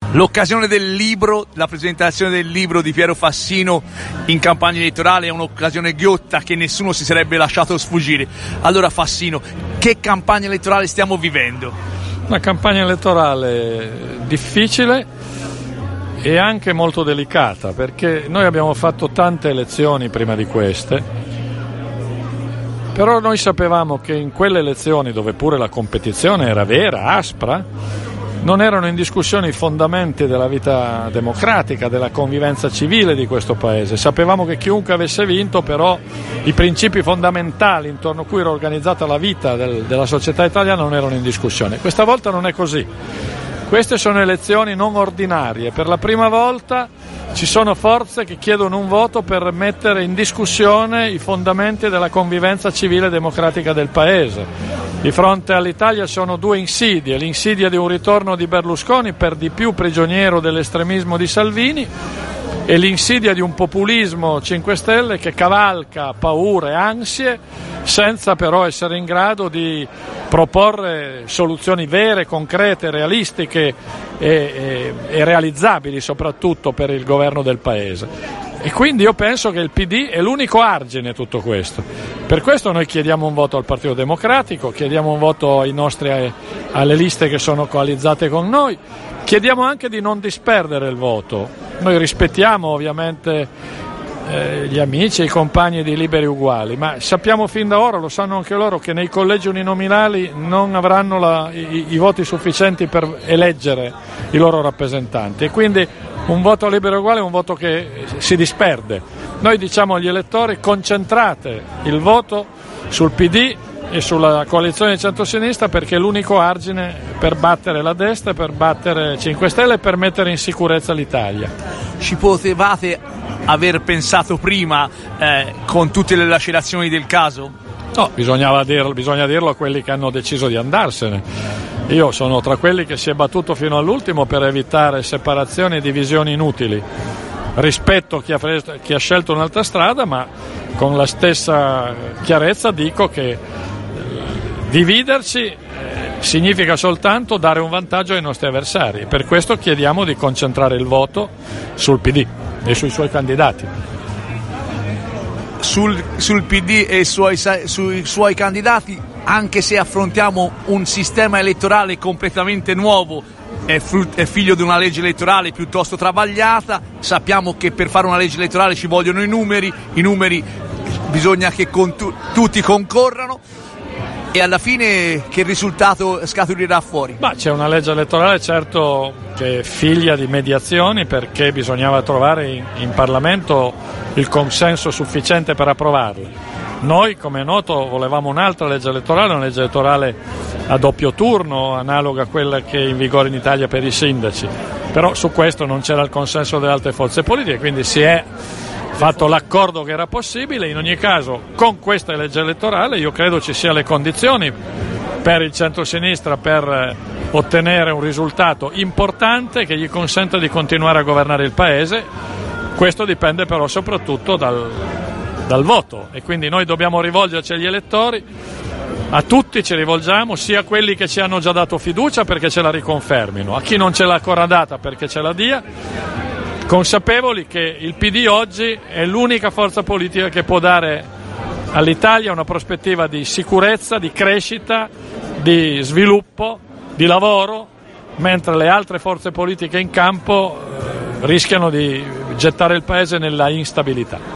L'occasione del libro, la presentazione del libro di Piero Fassino in campagna elettorale è un'occasione ghiotta che nessuno si sarebbe lasciato sfuggire. Allora Fassino, che campagna elettorale stiamo vivendo? Una campagna elettorale difficile e anche molto delicata, perché noi abbiamo fatto tante elezioni prima di queste, però noi sapevamo che in quelle elezioni, dove pure la competizione era vera, aspra, non erano in discussione i fondamenti della vita democratica, della convivenza civile di questo Paese. Sapevamo che chiunque avesse vinto, però i principi fondamentali intorno a cui era organizzata la vita della società italiana non erano in discussione. Questa volta non è così. Queste sono elezioni non ordinarie. Per la prima volta ci sono forze che chiedono un voto per mettere in discussione i fondamenti della convivenza civile e democratica del Paese. Di fronte all'Italia sono due insidie: l'insidia di un ritorno di Berlusconi, per di più prigioniero dell'estremismo di Salvini, e l'insidia di un populismo 5 Stelle che cavalca paure e ansie senza però essere in grado di proporre soluzioni vere, concrete, realistiche e realizzabili soprattutto per il governo del Paese. E quindi io penso che il PD è l'unico argine a tutto questo. Per questo noi chiediamo un voto al Partito Democratico, chiediamo un voto alle liste che sono coalizzate con noi, chiediamo anche di non disperdere il voto. Noi rispettiamo ovviamente gli amici e i compagni di Liberi Uguali, ma sappiamo fin da ora, lo sanno anche loro, che nei collegi uninominali non avranno i voti sufficienti per eleggere i loro rappresentanti, e quindi un voto a Liberi Uguali è un voto che si disperde. Noi diciamo agli elettori: concentrate il voto sul PD e sulla coalizione di centrosinistra, perché è l'unico argine per battere la destra, per battere 5 Stelle e per mettere in sicurezza l'Italia. Ci potevate aver pensato prima, con tutte le lacerazioni del caso? No, bisogna dirlo a quelli che hanno deciso di andarsene. Io sono tra quelli che si è battuto fino all'ultimo per evitare separazioni e divisioni inutili. Rispetto chi ha scelto un'altra strada, ma con la stessa chiarezza dico che dividerci significa soltanto dare un vantaggio ai nostri avversari. Per questo chiediamo di concentrare il voto sul PD e sui suoi candidati. Sul PD e sui suoi candidati, anche se affrontiamo un sistema elettorale completamente nuovo, è figlio di una legge elettorale piuttosto travagliata. Sappiamo che per fare una legge elettorale ci vogliono i numeri bisogna che tutti concorrano, e alla fine che risultato scaturirà fuori? C'è una legge elettorale certo che è figlia di mediazioni, perché bisognava trovare in Parlamento il consenso sufficiente per approvarla. Noi, come è noto, volevamo un'altra legge elettorale, una legge elettorale a doppio turno, analoga a quella che è in vigore in Italia per i sindaci, però su questo non c'era il consenso delle altre forze politiche, quindi si è fatto l'accordo che era possibile. In ogni caso, con questa legge elettorale io credo ci siano le condizioni per il centro-sinistra per ottenere un risultato importante che gli consenta di continuare a governare il Paese. Questo dipende però soprattutto dal voto, e quindi noi dobbiamo rivolgerci agli elettori. A tutti ci rivolgiamo, sia a quelli che ci hanno già dato fiducia perché ce la riconfermino, a chi non ce l'ha ancora data perché ce la dia, consapevoli che il PD oggi è l'unica forza politica che può dare all'Italia una prospettiva di sicurezza, di crescita, di sviluppo, di lavoro, mentre le altre forze politiche in campo rischiano di gettare il Paese nella instabilità.